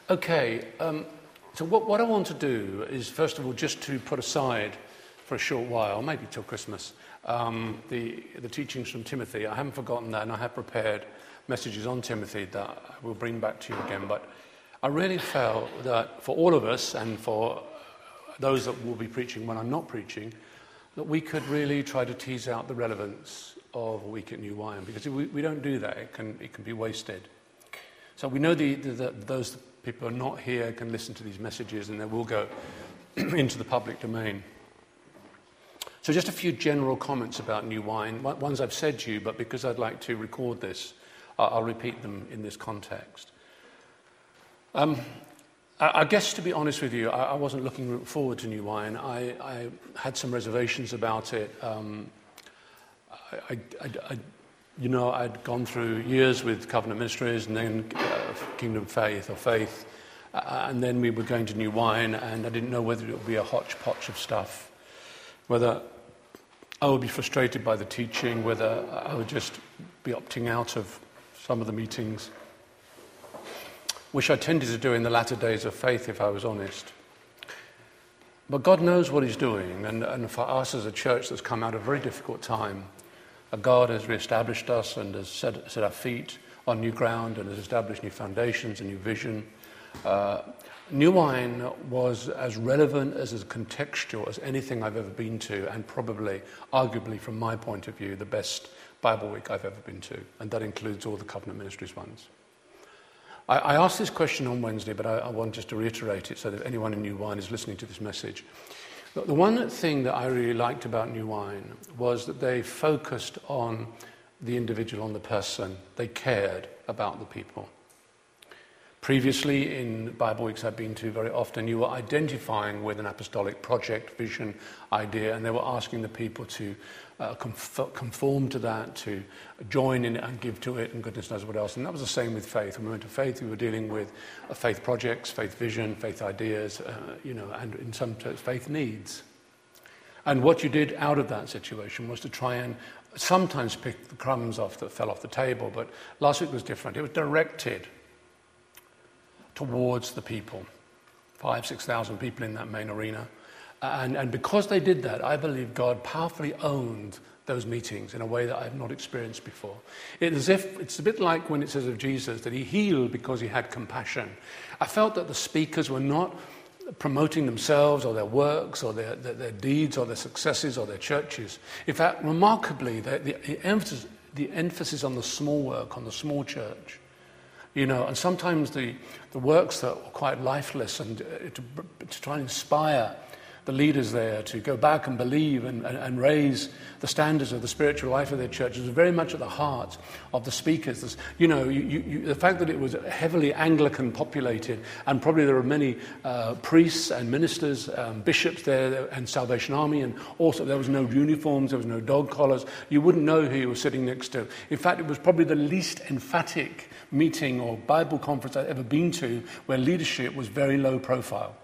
Okay, so what I want to do is, first of all, just to put aside for a short while, maybe till Christmas, the teachings from Timothy. I haven't forgotten that, and I have prepared messages on Timothy that I will bring back to you again. But I really felt that for all of us, and for those that will be preaching when I'm not preaching, that we could really try to tease out the relevance of a week at New Wine, because if we don't do that, it can be wasted. So we know that those people who are not here can listen to these messages, and they will go into the public domain. So just a few general comments about New Wine, ones I've said to you, but because I'd like to record this, I'll repeat them in this context. I guess, to be honest with you, I wasn't looking forward to New Wine. I had some reservations about it. I'd gone through years with Covenant Ministries and then Kingdom Faith or Faith, and then we were going to New Wine, and I didn't know whether it would be a hodgepodge of stuff, whether I would be frustrated by the teaching, whether I would just be opting out of some of the meetings, which I tended to do in the latter days of Faith, if I was honest. But God knows what he's doing, and for us as a church that's come out of a very difficult time, God has reestablished us and has set our feet on new ground and has established new foundations, a new vision. New Wine was as relevant, as contextual as anything I've ever been to, and probably, arguably from my point of view, the best Bible week I've ever been to, and that includes all the Covenant Ministries ones. I asked this question on Wednesday, but I want just to reiterate it so that anyone in New Wine is listening to this message. The one thing that I really liked about New Wine was that they focused on the individual, on the person. They cared about the people. Previously, in Bible weeks I've been to, very often you were identifying with an apostolic project, vision, idea, and they were asking the people to conform to that, to join in it and give to it, and goodness knows what else. And that was the same with Faith. When we went to Faith, we were dealing with faith projects, faith vision, faith ideas, and in some terms, faith needs. And what you did out of that situation was to try and sometimes pick the crumbs off that fell off the table, but last week was different. It was directed towards the people, 5,000-6,000 people in that main arena. And because they did that, I believe God powerfully owned those meetings in a way that I've not experienced before. It's a bit like when it says of Jesus that he healed because he had compassion. I felt that the speakers were not promoting themselves or their works or their deeds or their successes or their churches. In fact, remarkably, the emphasis on the small work, on the small church, and sometimes the works that were quite lifeless, and to try and inspire the leaders there to go back and believe and raise the standards of the spiritual life of their churches was very much at the heart of the speakers. The fact that it was heavily Anglican populated, and probably there were many priests and ministers, bishops there, and Salvation Army, and also there was no uniforms, there was no dog collars. You wouldn't know who you were sitting next to. In fact, it was probably the least emphatic meeting or Bible conference I'd ever been to where leadership was very low profile.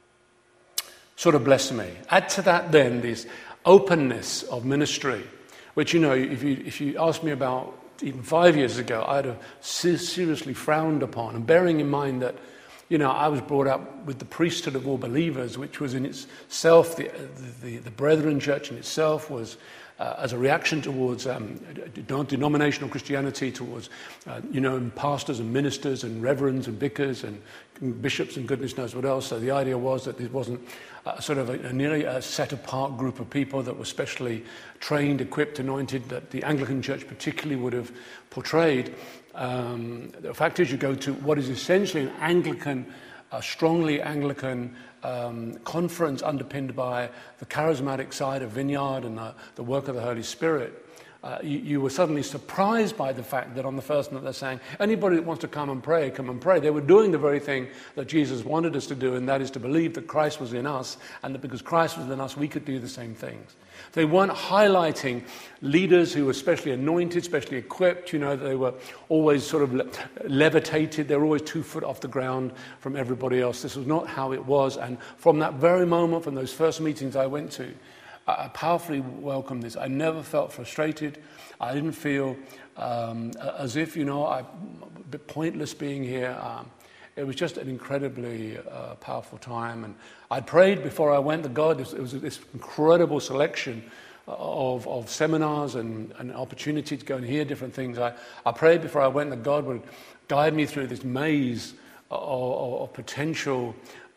Sort of blessed me. Add to that then this openness of ministry, which, if you asked me about even 5 years ago, I'd have seriously frowned upon. And bearing in mind that, I was brought up with the priesthood of all believers, which was in itself, the Brethren Church in itself was as a reaction towards denominational Christianity, towards pastors and ministers and reverends and vicars and bishops and goodness knows what else. So the idea was that it wasn't nearly a set-apart group of people that were specially trained, equipped, anointed, that the Anglican Church particularly would have portrayed. The fact is, you go to what is essentially an Anglican, a strongly Anglican conference underpinned by the charismatic side of Vineyard and the work of the Holy Spirit. You were suddenly surprised by the fact that on the first night they're saying, anybody that wants to come and pray, come and pray. They were doing the very thing that Jesus wanted us to do, and that is to believe that Christ was in us, and that because Christ was in us, we could do the same things. They weren't highlighting leaders who were specially anointed, specially equipped, they were always sort of levitated. They were always 2 foot off the ground from everybody else. This was not how it was. And from that very moment, from those first meetings I went to, I powerfully welcomed this. I never felt frustrated. I didn't feel as if, I'm a bit pointless being here. it was just an incredibly powerful time. And I prayed before I went to God. It was this incredible selection of seminars and an opportunity to go and hear different things. I prayed before I went that God would guide me through this maze of potential,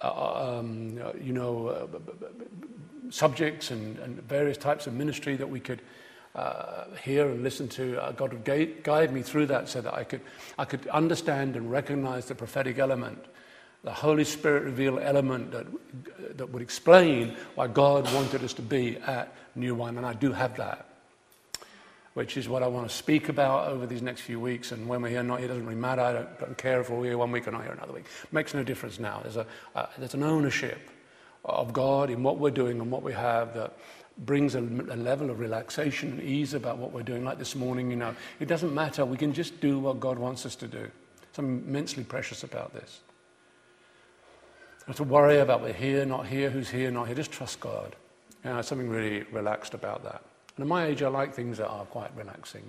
subjects and various types of ministry that we could hear and listen to. God would guide me through that so that I could understand and recognize the prophetic element, the Holy Spirit revealed element that would explain why God wanted us to be at New Wine. And I do have that, which is what I want to speak about over these next few weeks. And when we're here, not here, doesn't really matter. I don't care if we're here one week or not here another week. It makes no difference now. There's an ownership of God in what we're doing and what we have that brings a level of relaxation and ease about what we're doing. Like this morning, it doesn't matter. We can just do what God wants us to do. Something immensely precious about this. Not to worry about we're here, not here, who's here, not here. Just trust God. Something really relaxed about that. And at my age, I like things that are quite relaxing,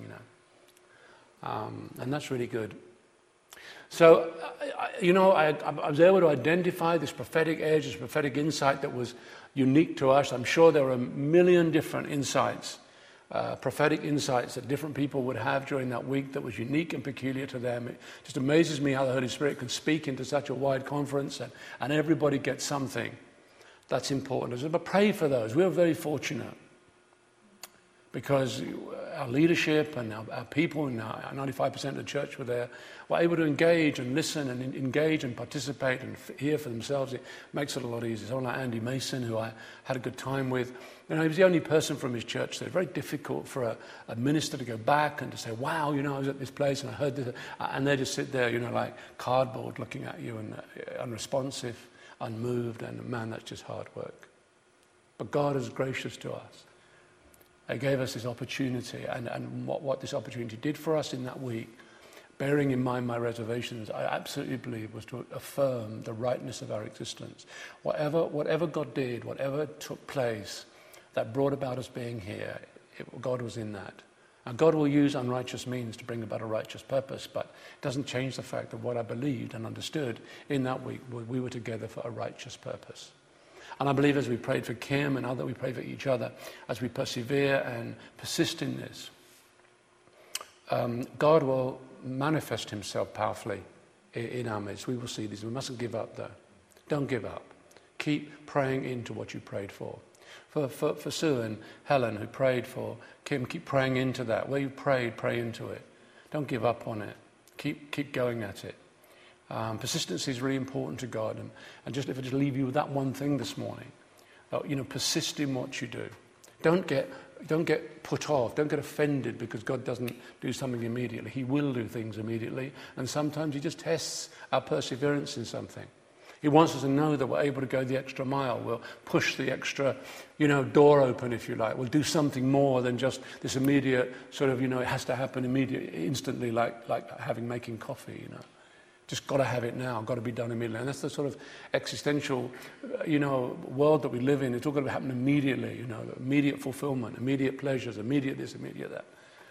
and that's really good. So, I was able to identify this prophetic edge, this prophetic insight that was unique to us. I'm sure there were a million different insights, prophetic insights that different people would have during that week that was unique and peculiar to them. It just amazes me how the Holy Spirit can speak into such a wide conference and everybody gets something. That's important. But pray for those. We were very fortunate because our leadership and our people and our 95% of the church were there, were able to engage and listen and engage and participate and hear for themselves. It makes it a lot easier. Someone like Andy Mason, who I had a good time with, he was the only person from his church there. Very difficult for a minister to go back and to say, wow, I was at this place and I heard this, and they just sit there, like cardboard looking at you and unresponsive, unmoved, and man, that's just hard work. But God is gracious to us. He gave us this opportunity, and what this opportunity did for us in that week, bearing in mind my reservations, I absolutely believe was to affirm the rightness of our existence. Whatever God did, whatever took place that brought about us being here, God was in that. And God will use unrighteous means to bring about a righteous purpose, but it doesn't change the fact that what I believed and understood in that week, we were together for a righteous purpose. And I believe as we prayed for Kim and we prayed for each other, as we persevere and persist in this, God will manifest himself powerfully in our midst. We will see this. We mustn't give up, though. Don't give up. Keep praying into what you prayed for. For Sue and Helen, who prayed for Kim, keep praying into that. Where you prayed, pray into it. Don't give up on it. Keep going at it. Persistency is really important to God. And just if I just leave you with that one thing this morning, persist in what you do. Don't get put off. Don't get offended because God doesn't do something immediately. He will do things immediately. And sometimes he just tests our perseverance in something. He wants us to know that we're able to go the extra mile. We'll push the extra, door open, if you like. We'll do something more than just this immediate sort of, it has to happen instantly, like making coffee, Just got to have it now, got to be done immediately. And that's the sort of existential, world that we live in. It's all got to happen immediately, immediate fulfillment, immediate pleasures, immediate this, immediate that.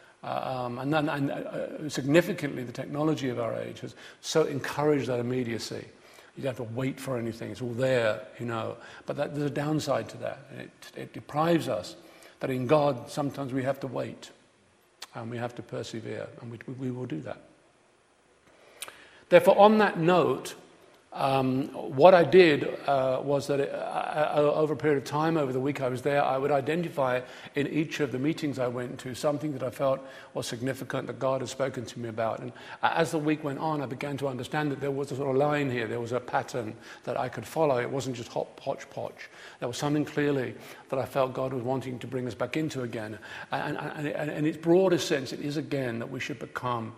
And significantly, the technology of our age has so encouraged that immediacy. You don't have to wait for anything. It's all there, But there's a downside to that. It deprives us that in God, sometimes we have to wait and we have to persevere, and we will do that. Therefore, on that note, what I did was that over a period of time, over the week I was there, I would identify in each of the meetings I went to something that I felt was significant that God had spoken to me about. And as the week went on, I began to understand that there was a sort of line here. There was a pattern that I could follow. It wasn't just hodgepodge. There was something clearly that I felt God was wanting to bring us back into again. And in its broadest sense, it is again that we should become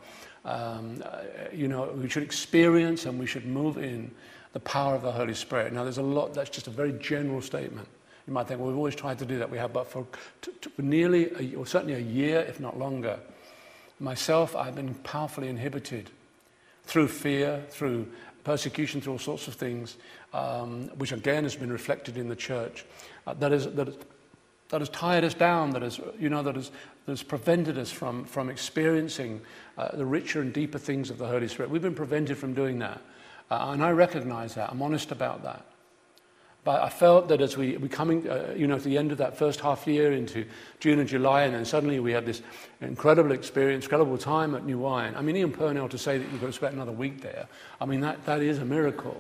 we should experience and we should move in the power of the Holy Spirit. Now, there's a lot, that's just a very general statement. You might think, well, we've always tried to do that. We have, but for nearly, or certainly a year, if not longer, myself, I've been powerfully inhibited through fear, through persecution, through all sorts of things, which again has been reflected in the church, that has tired us down, that has prevented us from experiencing the richer and deeper things of the Holy Spirit. We've been prevented from doing that. And I recognize that. I'm honest about that. But I felt that as we coming, at the end of that first half year into June and July, and then suddenly we had this incredible experience, incredible time at New Wine. I mean, Ian Purnell, to say that you've got to spend another week there, I mean, that is a miracle.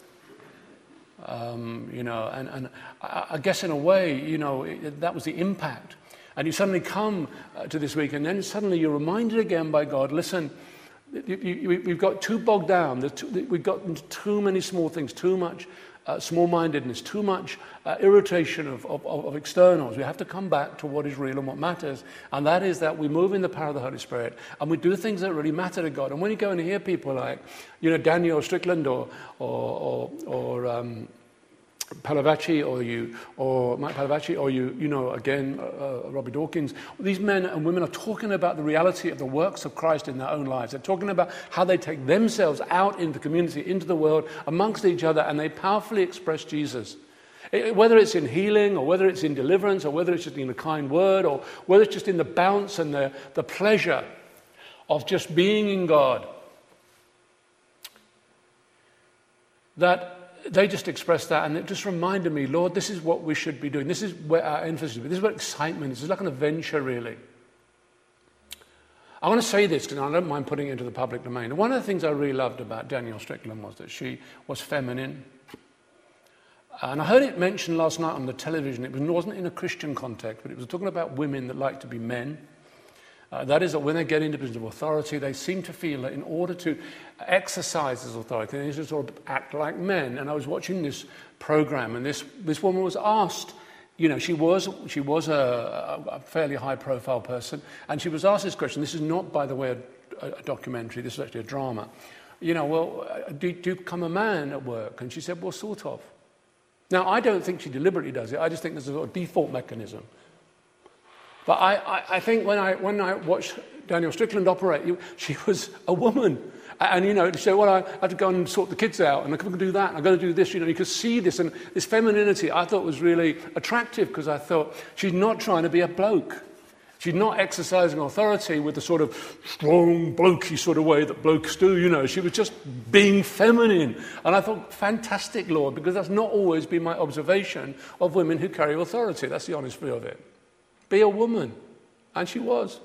And I guess in a way, that was the impact. And you suddenly come to this week, and then suddenly you're reminded again by God, listen, we've got too bogged down. We've got too many small things, too much small-mindedness, too much irritation of externals. We have to come back to what is real and what matters, and that is that we move in the power of the Holy Spirit, and we do things that really matter to God. And when you go and hear people like, Daniel Strickland or Palavacci, or Mike Palavacci, or again, Robbie Dawkins. These men and women are talking about the reality of the works of Christ in their own lives. They're talking about how they take themselves out into the community, into the world, amongst each other, and they powerfully express Jesus. Whether it's in healing, or whether it's in deliverance, or whether it's just in a kind word, or whether it's just in the bounce and the pleasure of just being in God, that they just expressed that, and it just reminded me, Lord, this is what we should be doing. This is where our emphasis is. This is what excitement is. It's like an adventure, really. I want to say this because I don't mind putting it into the public domain. One of the things I really loved about Danielle Strickland was that she was feminine. And I heard it mentioned last night on the television. It wasn't in a Christian context, but it was talking about women that like to be men. That is that when they get into positions of authority, they seem to feel that in order to exercise this authority, they need to sort of act like men. And I was watching this program, and this woman was asked, she was a fairly high-profile person, and she was asked this question. This is not, by the way, a documentary. This is actually a drama. Do you become a man at work? And she said, well, sort of. Now, I don't think she deliberately does it. I just think there's a sort of default mechanism. But I think when I watched Danielle Strickland operate, she was a woman. And, to say, well, I have to go and sort the kids out, and I can do that, and I've got to do this. You could see this, and this femininity I thought was really attractive, because I thought she's not trying to be a bloke. She's not exercising authority with the sort of strong, blokey sort of way that blokes do, She was just being feminine. And I thought, fantastic, Lord, because that's not always been my observation of women who carry authority. That's the honest view of it. Be a woman. And she was.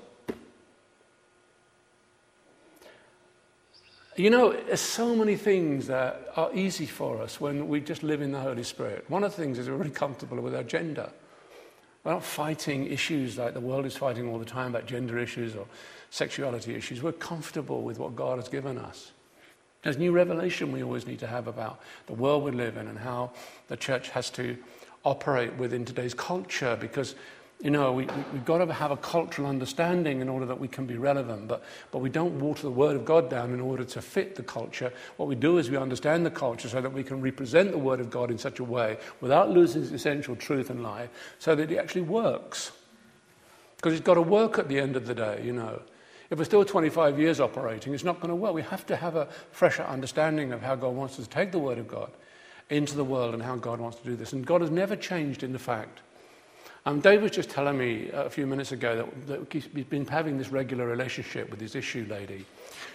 There's so many things that are easy for us when we just live in the Holy Spirit. One of the things is we're really comfortable with our gender. We're not fighting issues like the world is fighting all the time about gender issues or sexuality issues. We're comfortable with what God has given us. There's new revelation we always need to have about the world we live in and how the church has to operate within today's culture, because we've got to have a cultural understanding in order that we can be relevant, but we don't water the Word of God down in order to fit the culture. What we do is we understand the culture so that we can represent the Word of God in such a way without losing its essential truth and life, so that it actually works. Because it's got to work at the end of the day, If we're still 25 years operating, it's not going to work. We have to have a fresher understanding of how God wants us to take the Word of God into the world and how God wants to do this. And God has never changed in the fact. Dave was just telling me a few minutes ago that he's been having this regular relationship with his issue lady,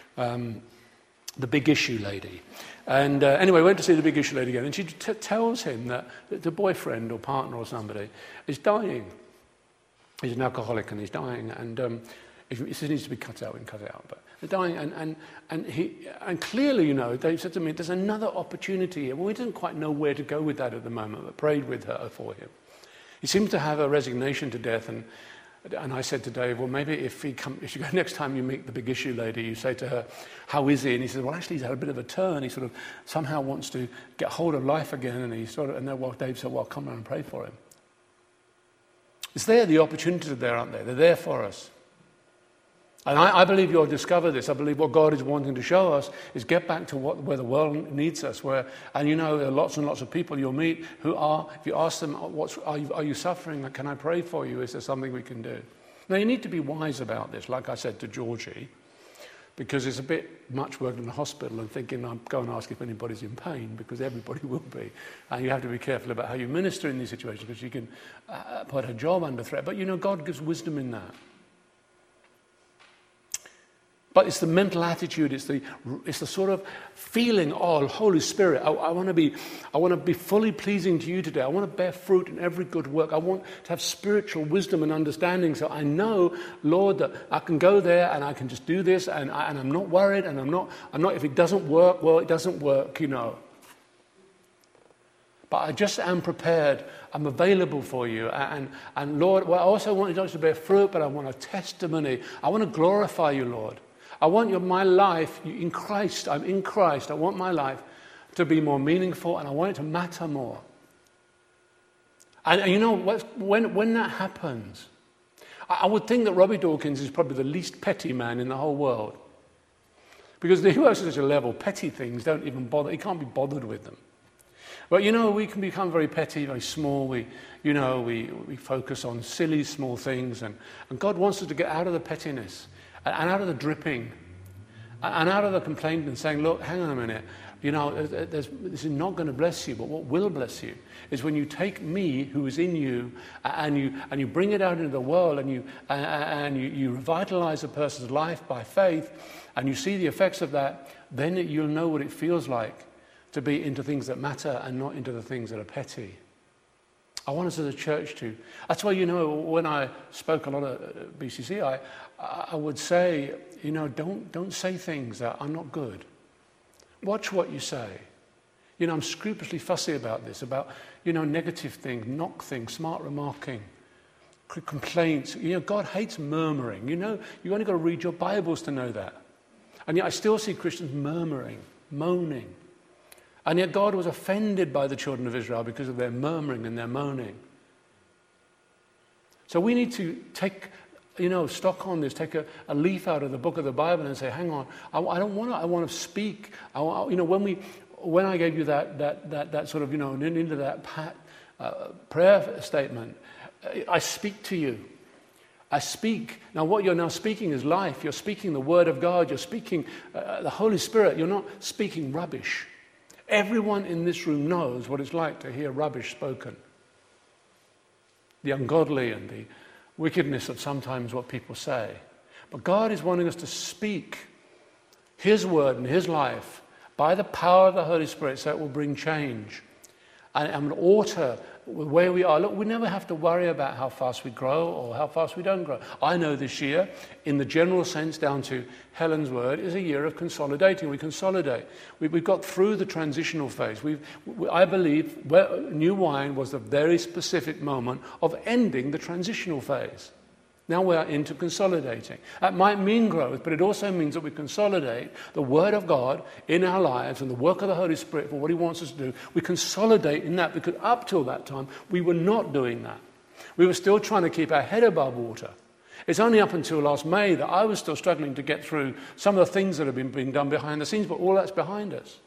the big issue lady. And anyway, went to see the big issue lady again, and she tells him that the boyfriend or partner or somebody is dying. He's an alcoholic and he's dying, and he needs to be cut out. We can cut it out, but they're dying. And clearly, Dave said to me, "There's another opportunity here." Well, we didn't quite know where to go with that at the moment, but prayed with her for him. He seemed to have a resignation to death, and I said to Dave, well, maybe if you go next time you meet the big issue lady, you say to her, how is he? And he said, well, actually, he's had a bit of a turn. He sort of somehow wants to get hold of life again, and Dave said, well, come around and pray for him. It's there, the opportunities are there, aren't they? They're there for us. And I believe you'll discover this. I believe what God is wanting to show us is get back to where the world needs us. There are lots and lots of people you'll meet who are, if you ask them, are you suffering? Can I pray for you? Is there something we can do? Now, you need to be wise about this, like I said to Georgie, because it's a bit much working in the hospital and thinking, I'm going to ask if anybody's in pain, because everybody will be. And you have to be careful about how you minister in these situations, because you can put a job under threat. But, God gives wisdom in that. But it's the mental attitude, it's the sort of feeling, oh, Holy Spirit, I want to be fully pleasing to you today. I want to bear fruit in every good work. I want to have spiritual wisdom and understanding, so I know, Lord, that I can go there and I can just do this, and I'm not worried, and I'm not. If it doesn't work, well, it doesn't work, But I just am prepared. I'm available for you. And Lord, well, I also want you not to bear fruit, but I want a testimony. I want to glorify you, Lord. I want my life in Christ. I'm in Christ. I want my life to be more meaningful, and I want it to matter more. And when that happens, I would think that Robbie Dawkins is probably the least petty man in the whole world. Because he works at such a level, petty things don't even bother. He can't be bothered with them. But we can become very petty, very small. We focus on silly, small things. And God wants us to get out of the pettiness and out of the dripping and out of the complaint and saying, look, hang on a minute. This is not going to bless you, but what will bless you is when you take me, who is in you, and you bring it out into the world, and you revitalize a person's life by faith, and you see the effects of that. Then you'll know what it feels like to be into things that matter and not into the things that are petty. I want us as a church to. That's why, when I spoke a lot at BCC, I would say, don't say things that are not good. Watch what you say. I'm scrupulously fussy about this, about, negative things, knock things, smart remarking, complaints. God hates murmuring. You only got to read your Bibles to know that. And yet I still see Christians murmuring, moaning. And yet God was offended by the children of Israel because of their murmuring and their moaning. So we need to take, stock on this, take a leaf out of the book of the Bible and say, hang on, I want to speak. When I gave you that sort of, into that prayer statement, I speak to you. I speak. Now what you're now speaking is life. You're speaking the Word of God. You're speaking the Holy Spirit. You're not speaking rubbish. Everyone in this room knows what it's like to hear rubbish spoken. The ungodly and the wickedness of sometimes what people say. But God is wanting us to speak His word and His life by the power of the Holy Spirit, so it will bring change and alter where we are. Look, we never have to worry about how fast we grow or how fast we don't grow. I know this year, in the general sense, down to Helen's word, is a year of consolidating. We consolidate. We've got through the transitional phase. I believe New Wine was a very specific moment of ending the transitional phase. Now we are into consolidating. That might mean growth, but it also means that we consolidate the Word of God in our lives and the work of the Holy Spirit for what He wants us to do. We consolidate in that, because up till that time, we were not doing that. We were still trying to keep our head above water. It's only up until last May that I was still struggling to get through some of the things that have been being done behind the scenes, but all that's behind us.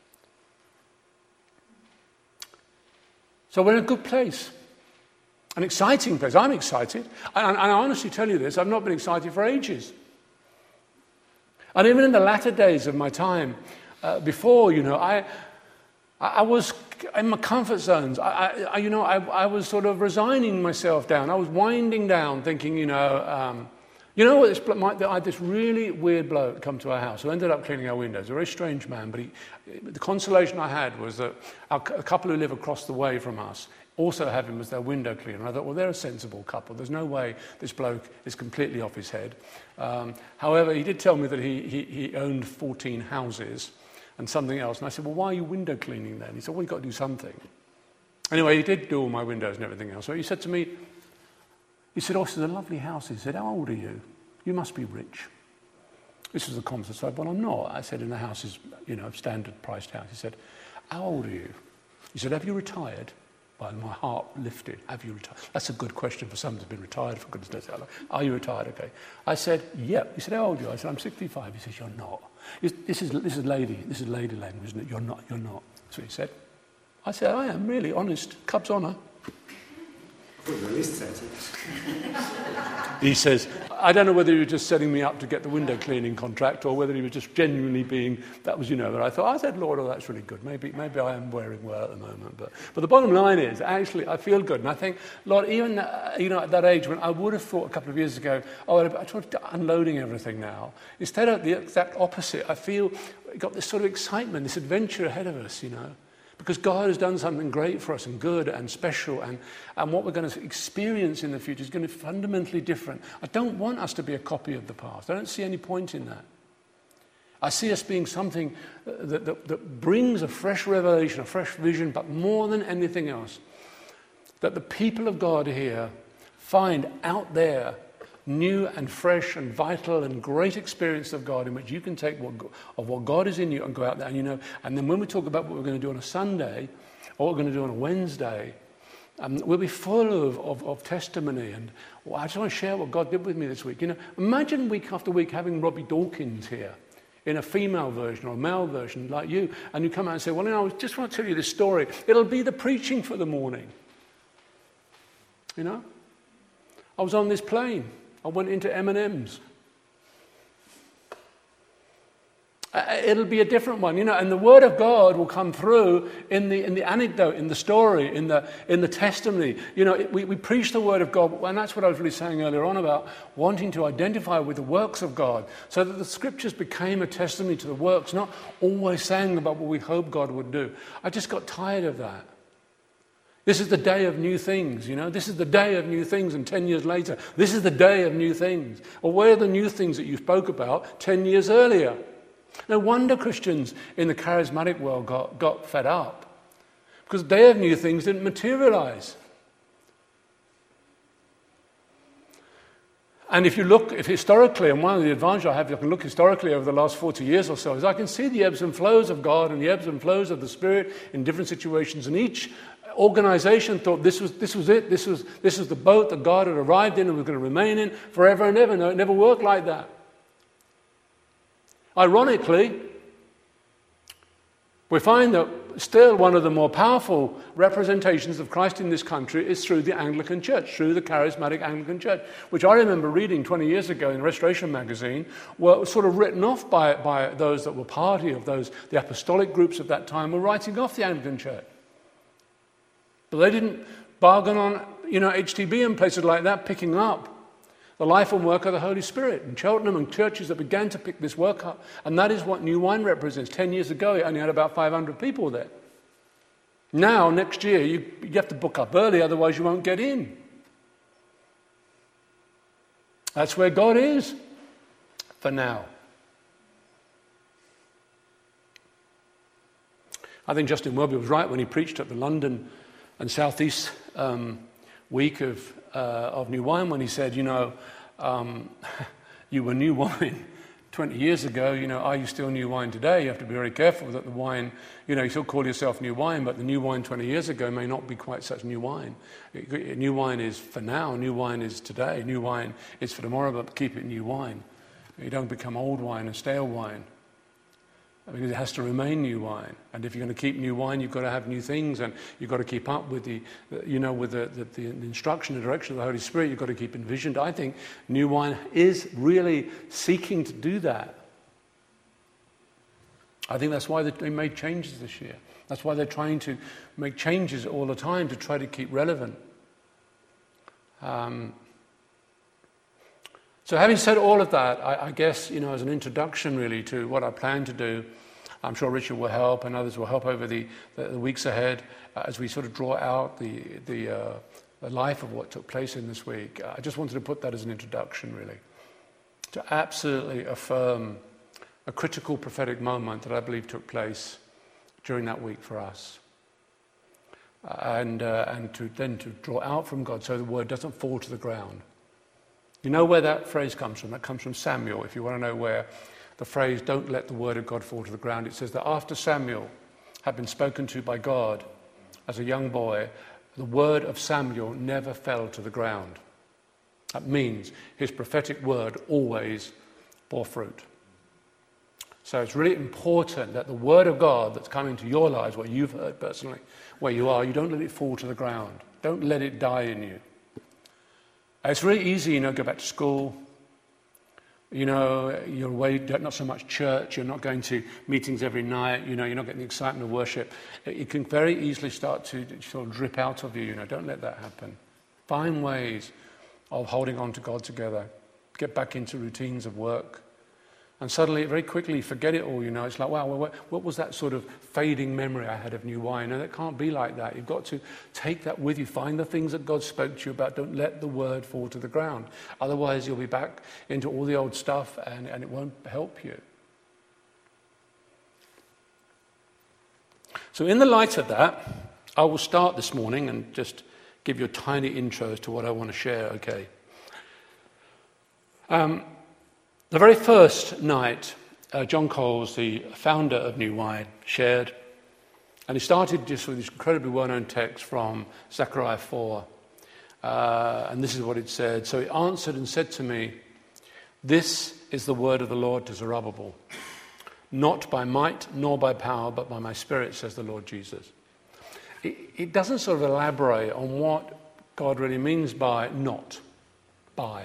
So we're in a good place. An exciting place. I'm excited. And I honestly tell you this, I've not been excited for ages. And even in the latter days of my time, before, I was in my comfort zones. I was sort of resigning myself down. I was winding down, thinking, I had this really weird bloke come to our house who ended up cleaning our windows. A very strange man, but the consolation I had was that a couple who live across the way from us also have him as their window cleaner. And I thought, well, they're a sensible couple. There's no way this bloke is completely off his head. However, he did tell me that he owned 14 houses and something else. And I said, well, why are you window cleaning then? He said, well, you've got to do something. Anyway, he did do all my windows and everything else. So he said to me, this is a lovely house. He said, how old are you? You must be rich. This was the conversation. I said, well, I'm not. I said, and the house is, standard priced house. He said, how old are you? He said, have you retired? Well, my heart lifted. Have you retired? That's a good question for someone who's been retired, for goodness sake. Are you retired? Okay. I said, yep. He said, how old are you? I said, I'm 65. He says, you're not. This is lady language, isn't it? You're not. That's what he said. I said, I am really honest. Cubs honour. He says, I don't know whether he was just setting me up to get the window cleaning contract or whether he was just genuinely being, that was, but I said, Lord, oh, that's really good. Maybe I am wearing well at the moment. But the bottom line is, actually, I feel good. And I think, Lord, even, at that age when I would have thought a couple of years ago, I tried unloading everything now. Instead of the exact opposite, I feel we've got this sort of excitement, this adventure ahead of us, Because God has done something great for us and good and special, and what we're going to experience in the future is going to be fundamentally different. I don't want us to be a copy of the past. I don't see any point in that. I see us being something that brings a fresh revelation, a fresh vision, but more than anything else, that the people of God here find out there new and fresh and vital and great experience of God in which you can take what God is in you and go out there and then when we talk about what we're going to do on a Sunday or what we're going to do on a Wednesday, we'll be full of testimony and I just want to share what God did with me this week. Imagine week after week having Robbie Dawkins here in a female version or a male version like you, and you come out and say, well, I just want to tell you this story. It'll be the preaching for the morning. I was on this plane. I went into M&M's. It'll be a different one, and the Word of God will come through in the anecdote, in the story, in the testimony. We preach the Word of God, and that's what I was really saying earlier on about wanting to identify with the works of God, so that the Scriptures became a testimony to the works, not always saying about what we hope God would do. I just got tired of that. This is the day of new things, This is the day of new things, and 10 years later, this is the day of new things. Or where are the new things that you spoke about 10 years earlier? No wonder Christians in the charismatic world got fed up. Because the day of new things didn't materialize. And if historically, and one of the advantages I have, I can look historically over the last 40 years or so, is I can see the ebbs and flows of God and the ebbs and flows of the Spirit in different situations, and each organization thought this was it. This was the boat that God had arrived in and was going to remain in forever and ever. No, it never worked like that. Ironically, we find that still one of the more powerful representations of Christ in this country is through the Anglican Church, through the charismatic Anglican Church, which I remember reading 20 years ago in Restoration magazine, were sort of written off by those that were party of those, the apostolic groups of that time were writing off the Anglican Church. But they didn't bargain on, HTB and places like that picking up the life and work of the Holy Spirit. And Cheltenham and churches that began to pick this work up. And that is what New Wine represents. 10 years ago, it only had about 500 people there. Now, next year, you have to book up early, otherwise you won't get in. That's where God is for now. I think Justin Welby was right when he preached at the London and South East week of New Wine, when he said, you were new wine 20 years ago, are you still new wine today? You have to be very careful that the wine, you still call yourself new wine, but the new wine 20 years ago may not be quite such new wine. New wine is for now, new wine is today, new wine is for tomorrow, but keep it new wine. You don't become old wine and stale wine. Because it has to remain new wine, and if you're going to keep new wine, you've got to have new things, and you've got to keep up with the instruction and direction of the Holy Spirit. You've got to keep envisioned. I think new wine is really seeking to do that. I think that's why they made changes this year. That's why they're trying to make changes all the time to try to keep relevant. So having said all of that, I guess, as an introduction really to what I plan to do, I'm sure Richard will help and others will help over the weeks ahead as we sort of draw out the life of what took place in this week. I just wanted to put that as an introduction really, to absolutely affirm a critical prophetic moment that I believe took place during that week for us. And to draw out from God so the word doesn't fall to the ground. You know where that phrase comes from? That comes from Samuel. If you want to know where the phrase, don't let the word of God fall to the ground, it says that after Samuel had been spoken to by God as a young boy, the word of Samuel never fell to the ground. That means his prophetic word always bore fruit. So it's really important that the word of God that's come into your lives, what you've heard personally, where you are, you don't let it fall to the ground. Don't let it die in you. It's really easy, go back to school. You're away, not so much church, you're not going to meetings every night, you're not getting the excitement of worship. It can very easily start to sort of drip out of you, Don't let that happen. Find ways of holding on to God together. Get back into routines of work. And suddenly, very quickly, forget it all, It's like, wow, what was that sort of fading memory I had of New Wine? No, that can't be like that. You've got to take that with you. Find the things that God spoke to you about. Don't let the word fall to the ground. Otherwise, you'll be back into all the old stuff and it won't help you. So in the light of that, I will start this morning and just give you a tiny intro as to what I want to share, okay? The very first night, John Coles, the founder of New Wine, shared, and he started just with this incredibly well-known text from Zechariah 4, and this is what it said. So he answered and said to me, "This is the word of the Lord to Zerubbabel, not by might nor by power, but by my Spirit, says the Lord Jesus." It doesn't sort of elaborate on what God really means by not, by.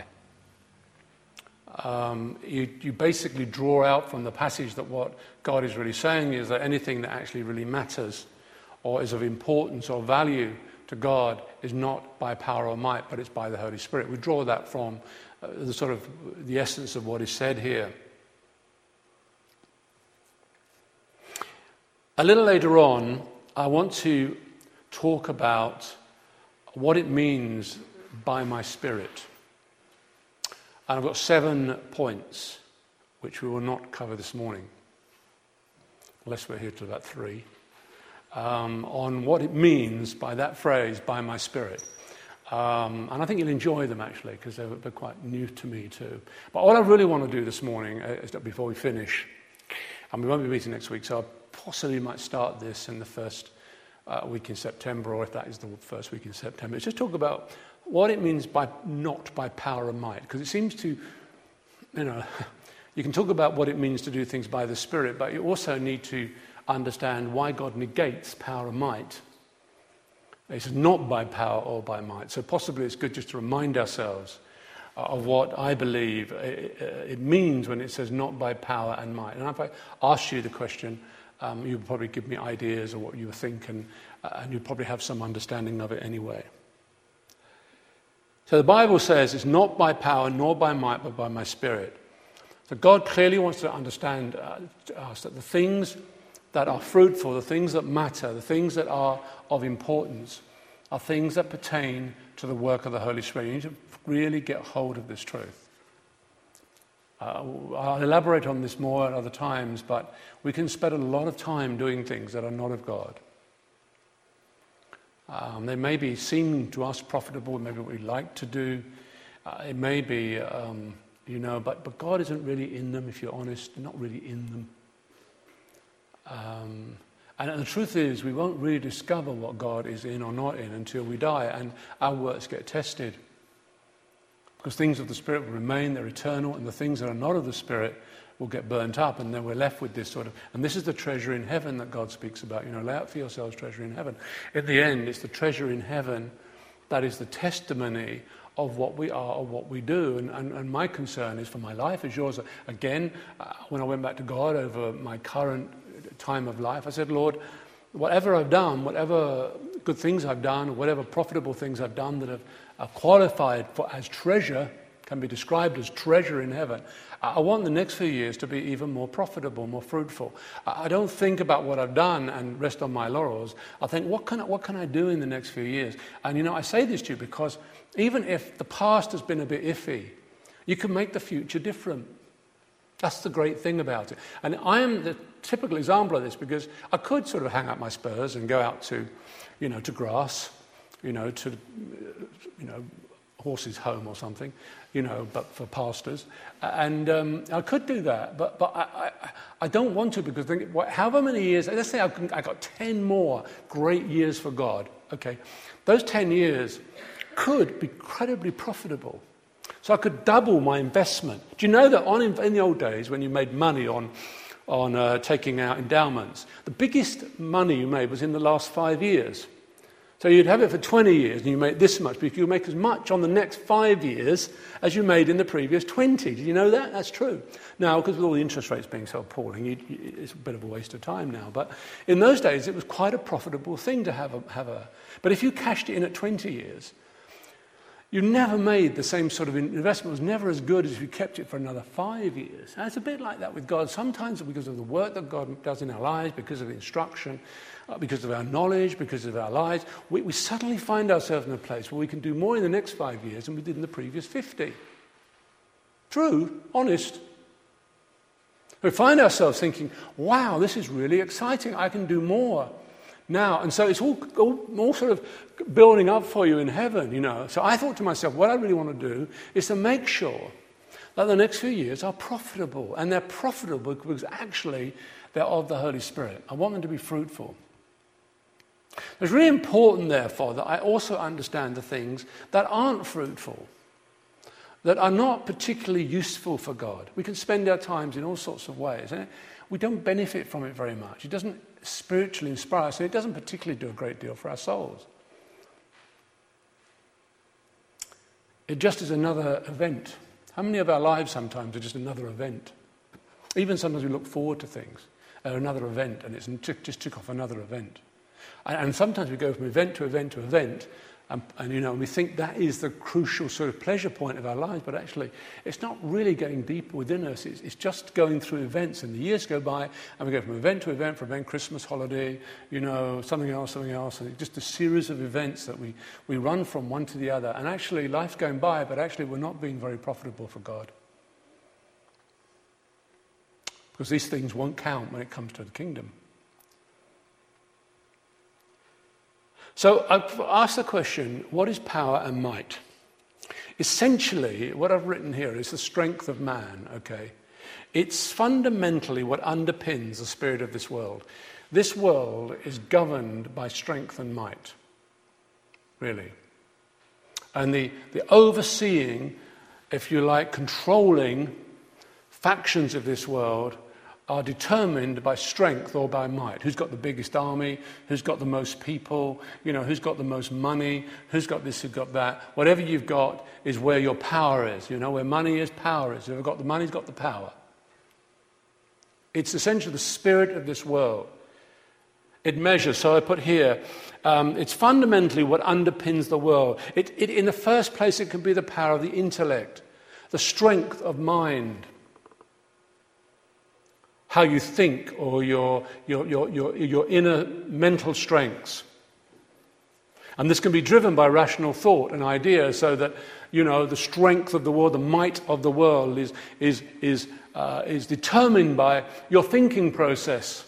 You basically draw out from the passage that what God is really saying is that anything that actually really matters or is of importance or value to God is not by power or might, but it's by the Holy Spirit. We draw that from the essence of what is said here. A little later on, I want to talk about what it means by my Spirit. And I've got 7 points, which we will not cover this morning, unless we're here till about 3, on what it means by that phrase, by my Spirit. And I think you'll enjoy them, actually, because they're quite new to me, too. But what I really want to do this morning, is that before we finish, and we won't be meeting next week, so I possibly might start this in the first week in September, or if that is the first week in September, is just talk about what it means by not by power and might. Because it seems to, you can talk about what it means to do things by the Spirit, but you also need to understand why God negates power and might. It's not by power or by might. So possibly it's good just to remind ourselves of what I believe it means when it says not by power and might. And if I asked you the question, you'd probably give me ideas of what you think, and you'd probably have some understanding of it anyway. So the Bible says it's not by power nor by might, but by my Spirit. So God clearly wants to understand us that the things that are fruitful, the things that matter, the things that are of importance, are things that pertain to the work of the Holy Spirit. You need to really get hold of this truth. I'll elaborate on this more at other times, but we can spend a lot of time doing things that are not of God. They may seem to us profitable, maybe what we like to do. It may be, but God isn't really in them, if you're honest, not really in them. And the truth is, we won't really discover what God is in or not in until we die, and our works get tested. Because things of the Spirit will remain, they're eternal, and the things that are not of the Spirit will get burnt up, and then we're left with this and this is the treasure in heaven that God speaks about. Lay out for yourselves treasure in heaven. In the end, it's the treasure in heaven that is the testimony of what we are or what we do. And my concern is for my life, as yours. Again, when I went back to God over my current time of life, I said, Lord, whatever I've done, whatever good things I've done, whatever profitable things I've done that have qualified for as treasure, can be described as treasure in heaven, I want the next few years to be even more profitable, more fruitful. I don't think about what I've done and rest on my laurels. I think, what can I do in the next few years? And I say this to you because even if the past has been a bit iffy, you can make the future different. That's the great thing about it. And I am the typical example of this because I could sort of hang up my spurs and go out to grass, to horse's home or something, but for pastors. And I could do that, but I don't want to, because however many years, let's say I got 10 more great years for God, okay, those 10 years could be incredibly profitable. So I could double my investment. Do you know that in the old days, when you made money on taking out endowments, the biggest money you made was in the last 5 years. So you'd have it for 20 years and you make this much, but you make as much on the next 5 years as you made in the previous 20. Did you know that? That's true. Now, because with all the interest rates being so appalling, it's a bit of a waste of time now. But in those days, it was quite a profitable thing to have a. But if you cashed it in at 20 years, you never made the same sort of investment. It was never as good as if you kept it for another 5 years. And it's a bit like that with God. Sometimes because of the work that God does in our lives, because of the instruction, because of our knowledge, because of our lives, we suddenly find ourselves in a place where we can do more in the next 5 years than we did in the previous 50. True, honest. We find ourselves thinking, wow, this is really exciting. I can do more now. And so it's all sort of building up for you in heaven, you know. So I thought to myself, what I really want to do is to make sure that the next few years are profitable. And they're profitable because actually they're of the Holy Spirit. I want them to be fruitful. It's really important, therefore, that I also understand the things that aren't fruitful, that are not particularly useful for God. We can spend our times in all sorts of ways, and we don't benefit from it very much. It doesn't spiritually inspire us, and it doesn't particularly do a great deal for our souls. It just is another event. How many of our lives sometimes are just another event? Even sometimes we look forward to things, another event, and it's just took off another event. And sometimes we go from event to event to event, and you know, we think that is the crucial sort of pleasure point of our lives, but actually it's not really getting deeper within us. It's just going through events, and the years go by, and we go from event to event, from event, Christmas holiday, you know, something else, and it's just a series of events that we run from one to the other, and actually life's going by, but actually we're not being very profitable for God. Because these things won't count when it comes to the kingdom. So I've asked the question, what is power and might? Essentially, what I've written here is the strength of man, okay? It's fundamentally what underpins the spirit of this world. This world is governed by strength and might, really. And the overseeing, if you like, controlling factions of this world are determined by strength or by might. Who's got the biggest army? Who's got the most people? You know, who's got the most money? Who's got this, who's got that? Whatever you've got is where your power is. You know, where money is, power is. Whoever got the money's got the power. It's essentially the spirit of this world. It measures, so I put here, it's fundamentally what underpins the world. In the first place, it can be the power of the intellect, the strength of mind, how you think, or your inner mental strengths. And this can be driven by rational thought and ideas, so that, you know, the strength of the world, the might of the world is determined by your thinking process.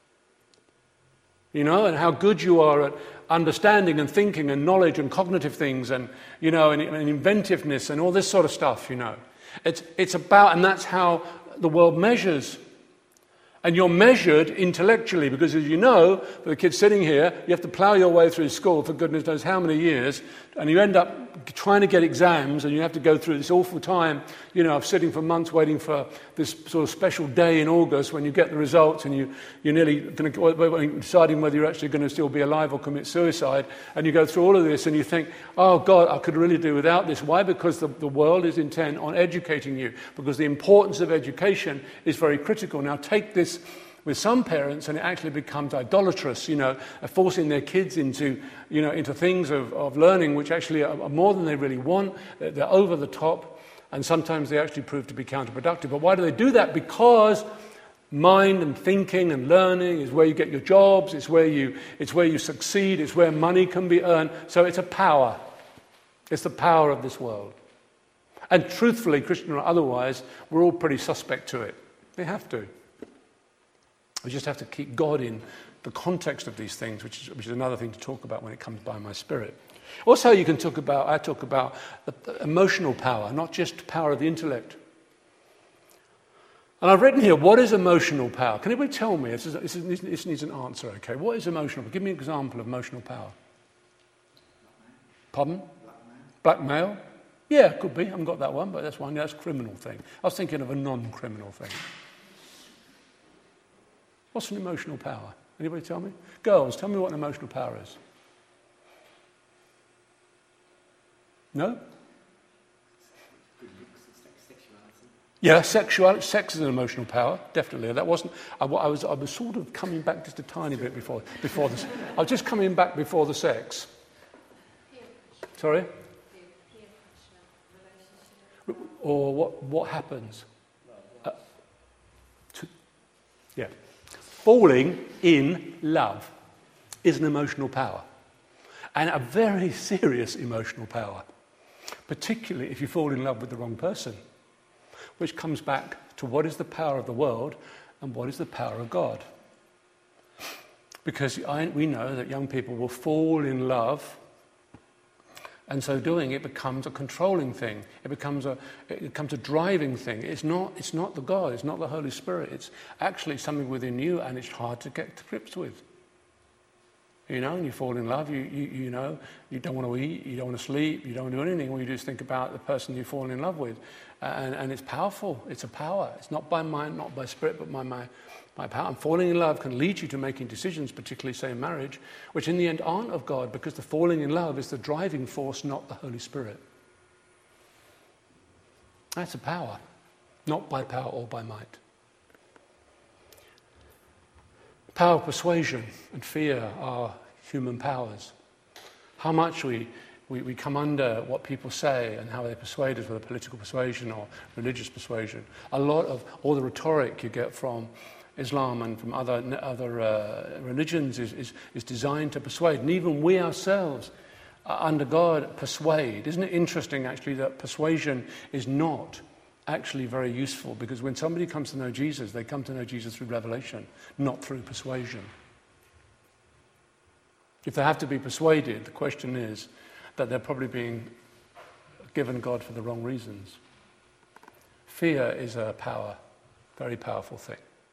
You know, and how good you are at understanding and thinking and knowledge and cognitive things, and, you know, and inventiveness and all this sort of stuff, you know. It's about, and that's how the world measures. And you're measured intellectually, because as you know, for the kids sitting here, you have to plough your way through school for goodness knows how many years, and you end up trying to get exams, and you have to go through this awful time, you know, of sitting for months waiting for this sort of special day in August when you get the results, and you're nearly deciding whether you're actually going to still be alive or commit suicide, and you go through all of this, and you think, oh God, I could really do without this. Why? Because the world is intent on educating you, because the importance of education is very critical. Now take this with some parents, and it actually becomes idolatrous, you know, forcing their kids into things of learning which actually are more than they really want. They're over the top, and sometimes they actually prove to be counterproductive. But why do they do that? Because mind and thinking and learning is where you get your jobs, it's where you succeed, it's where money can be earned. So it's a power. It's the power of this world. And truthfully, Christian or otherwise, we're all pretty suspect to it. We have to. We just have to keep God in the context of these things, which is another thing to talk about when it comes by my spirit. Also, I talk about the emotional power, not just power of the intellect. And I've written here, what is emotional power? Can anybody tell me? This needs an answer, okay? What is emotional? Give me an example of emotional power. Pardon? Blackmail? Yeah, could be. I haven't got that one, but that's one. That's a criminal thing. I was thinking of a non-criminal thing. What's an emotional power? Anybody tell me? Girls, tell me what an emotional power is. No? Yeah, sexuality, sex is an emotional power, definitely. That wasn't. I was sort of coming back just a tiny bit before this. I was just coming back before the sex. Sorry. Or what happens? Yeah, falling in love is an emotional power, and a very serious emotional power, particularly if you fall in love with the wrong person. Which comes back to what is the power of the world and what is the power of God. Because we know that young people will fall in love, and so doing it becomes a controlling thing. It becomes a driving thing. It's not the God, it's not the Holy Spirit. It's actually something within you, and it's hard to get to grips with. You know, and you fall in love, you know, you don't want to eat, you don't want to sleep, you don't want to do anything. All you do is think about the person you've fallen in love with. And it's powerful. It's a power. It's not by mind, not by spirit, but by my power. And falling in love can lead you to making decisions, particularly, say, in marriage, which in the end aren't of God, because the falling in love is the driving force, not the Holy Spirit. That's a power, not by power or by might. Power of persuasion and fear are human powers. How much we come under what people say and how they persuade us, whether political persuasion or religious persuasion. A lot of all the rhetoric you get from Islam and from other religions is designed to persuade. And even we ourselves, under God, persuade. Isn't it interesting, actually, that persuasion is not actually very useful, because when somebody comes to know Jesus, they come to know Jesus through revelation, not through persuasion. If they have to be persuaded, the question is that they're probably being given God for the wrong reasons. Fear is a power, very powerful thing.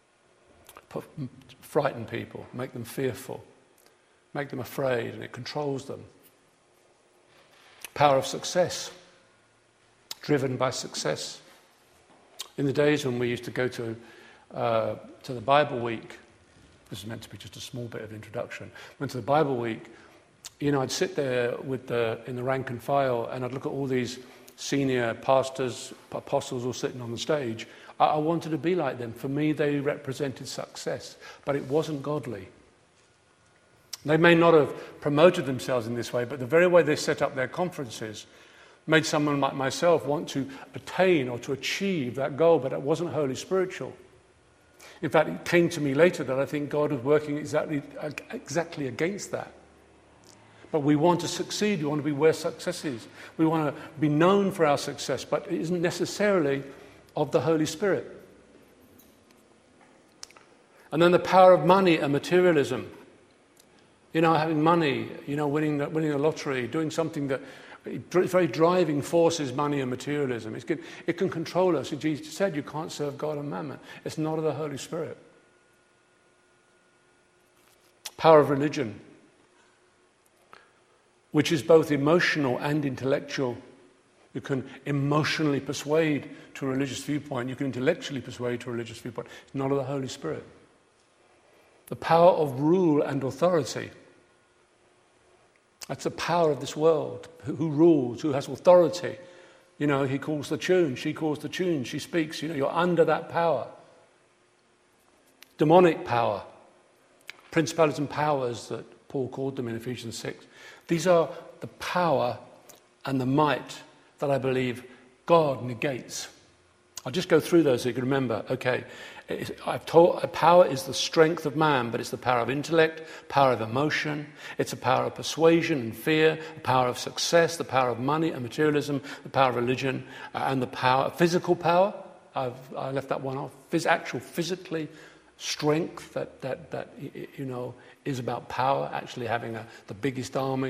Frighten people, make them fearful, make them afraid, and it controls them. Power of success, driven by success. In the days when we used to go to the Bible Week, this is meant to be just a small bit of introduction, went to the Bible Week, you know, I'd sit there in the rank and file, and I'd look at all these senior pastors, apostles all sitting on the stage. I wanted to be like them. For me, they represented success, but it wasn't godly. They may not have promoted themselves in this way, but the very way they set up their conferences made someone like myself want to attain or to achieve that goal, but it wasn't wholly spiritual. In fact, it came to me later that I think God was working exactly against that. But we want to succeed, we want to be where success is. We want to be known for our success, but it isn't necessarily of the Holy Spirit. And then the power of money and materialism. You know, having money, you know, winning a lottery, doing something that very driving force is money and materialism. It can control us. Jesus said you can't serve God and mammon. It's not of the Holy Spirit. Power of religion, which is both emotional and intellectual. You can emotionally persuade to a religious viewpoint. You can intellectually persuade to a religious viewpoint. It's not of the Holy Spirit. The power of rule and authority. That's the power of this world. Who rules, who has authority. You know, he calls the tune, she calls the tune, she speaks. You know, you're under that power. Demonic power. Principalities and powers that Paul called them in Ephesians 6. These are the power and the might that I believe God negates. I'll just go through those so you can remember. Okay, I've taught power is the strength of man, but it's the power of intellect, power of emotion, it's a power of persuasion and fear, the power of success, the power of money and materialism, the power of religion, and the power, physical power. I left that one off. Actual physically strength that you know is about power. Actually having the biggest army,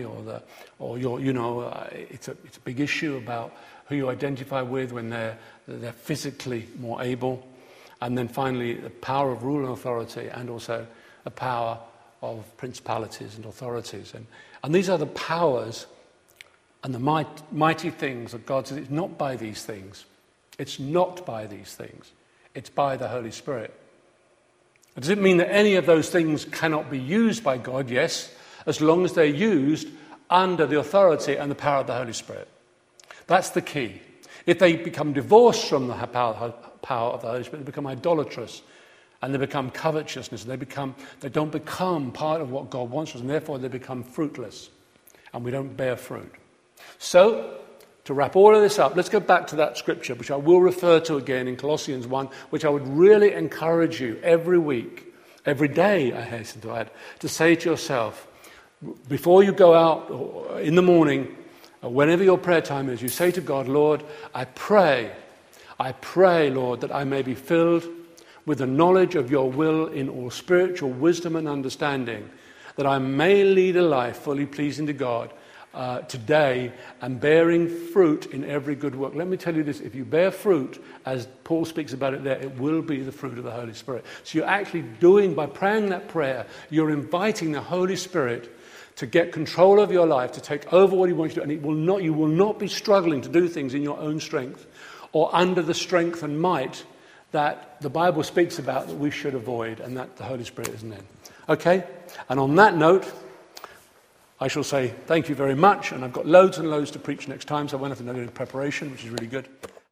it's a big issue about who you identify with when they're physically more able. And then finally, the power of rule and authority, and also the power of principalities and authorities. And these are the powers and the mighty things that God says. It's not by these things. It's not by these things. It's by the Holy Spirit. Does it mean that any of those things cannot be used by God? Yes, as long as they're used under the authority and the power of the Holy Spirit. That's the key. If they become divorced from the power of the Holy Spirit, they become idolatrous, and they become covetousness, and they don't become part of what God wants us, and therefore they become fruitless, and we don't bear fruit. So, to wrap all of this up, let's go back to that scripture, which I will refer to again in Colossians 1, which I would really encourage you every week, every day, I hasten to add, to say to yourself, before you go out or in the morning, or whenever your prayer time is, you say to God, Lord, I pray, Lord, that I may be filled with the knowledge of your will in all spiritual wisdom and understanding, that I may lead a life fully pleasing to God today and bearing fruit in every good work. Let me tell you this, if you bear fruit, as Paul speaks about it there, it will be the fruit of the Holy Spirit. So you're actually by praying that prayer, you're inviting the Holy Spirit to get control of your life, to take over what he wants you to do, and you will not be struggling to do things in your own strength or under the strength and might that the Bible speaks about that we should avoid, and that the Holy Spirit isn't in. Okay? And on that note, I shall say thank you very much, and I've got loads and loads to preach next time, so I won't have to do any preparation, which is really good.